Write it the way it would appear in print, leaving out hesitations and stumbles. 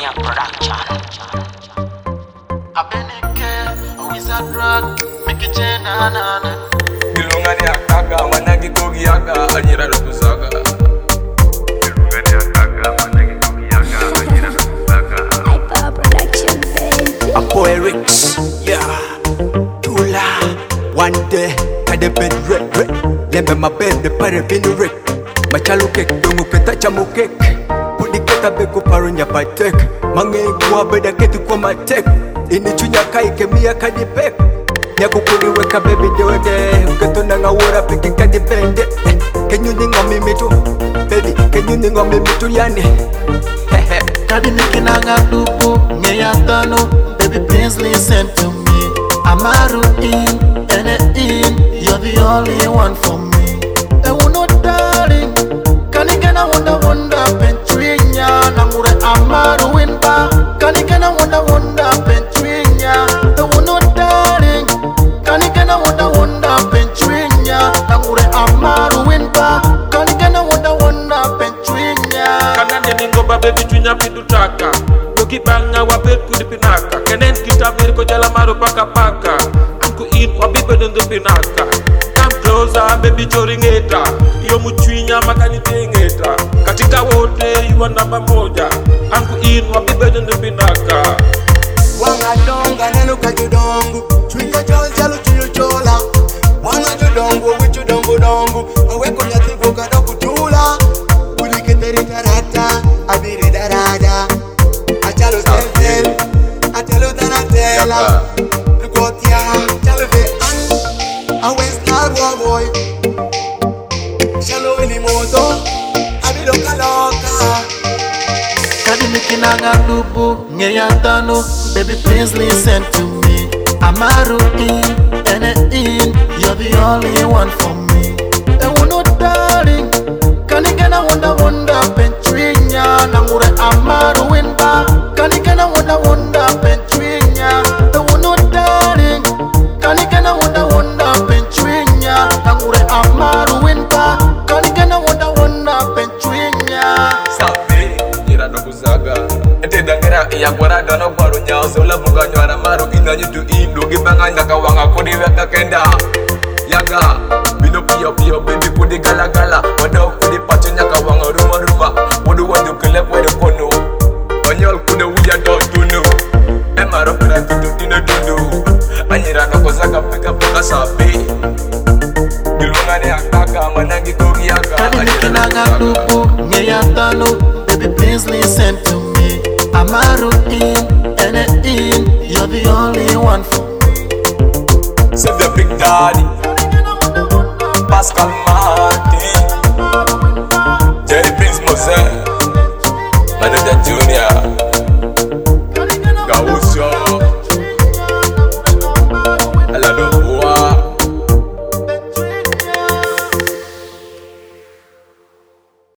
California production. Abeneke, a wizard rock, make it na. Ilungani akaga, managi kogi aga, anyira no kusaga. Ilungani akaga, managi kogi aga, anyira no kusaga. Hyper production, baby. Apo Erics, yeah. Tula, one day, kade bed red. Lembe my bed, the pare binu rek. Machalo kek, dongu peta chamo kek. Pudi keta beko parunya patek. Mange kwa beda ketu kwa matek. Ini chunya kai kemia kadi pek. Nyaku kuli weka baby dewede. Uketo nanga wora peki kadi bende. Can you ningo mimi tu? Baby, can you ningo mimi tu yani? Kadi nikinanga dubu, ngeya tano. Baby, please listen to me. Amaru in, you're the only one for me. Uno darling, kanikena wonder pentrinya. Namure amaru in ba, kanikena wonder pentrinya. Uno darling, kanikena wonder pentrinya. Namure amaru in ba, kanikena wonder pentrinya. Kanande ningo babe bitunya bidutaka. Dogi banga wabet kudi pinaka. Kenen kita mirko jala maru paka. Anku in wabibe dundu pinaka. Come closer baby choringeta. Iyo muchwinya makani tengeta. Katika wote you are number moja. Anku in wabibe dundu pinaka. Wanga donga nanuka judongu. Chwika chol chalu chuyo chola. Wanga judongu wichu dongu. Aweko nyatigo kada kutula. Uliketeri tarata. Abiri darada. Achalo sel. Achalo tanatela. Lukotia. Chalo fe an. A western boy. Chalo ili moto. Abiro kaloka. Kadi nikinanga dubu, ngeya tano. Baby, please listen to me. Amaru in, you're the only one for me. Uno darling, kanikena wonder pentrinya. Namure amaru in ba, kanikena wonder pentrinya. Uno darling, kanikena wonder pentrinya. Namure amaru in ba, kanikena wonder pentrinya. Sabe, nyira no kusaga. Ente dangira iya gwara dano gwaro nyao. Sola bunga nywara maru ina nyitu indo. Gibanga ndaka wanga kodi weka kenda. Yaga, bino pio baby kudi gala. Wada kudi pacho nyaka wanga ruma. Wadu kele kwere kono. Onyol kude wuya dotunu. Emaro pera tutu dino dundu. Anyira no kusaga peka sabe. Gilungani akaka managi kogi aga. Kadi nikinanga dubu, ngeya tano. Baby, please listen to me. Amaru in, you're the only one for me. Save the big daddy Pascal Ma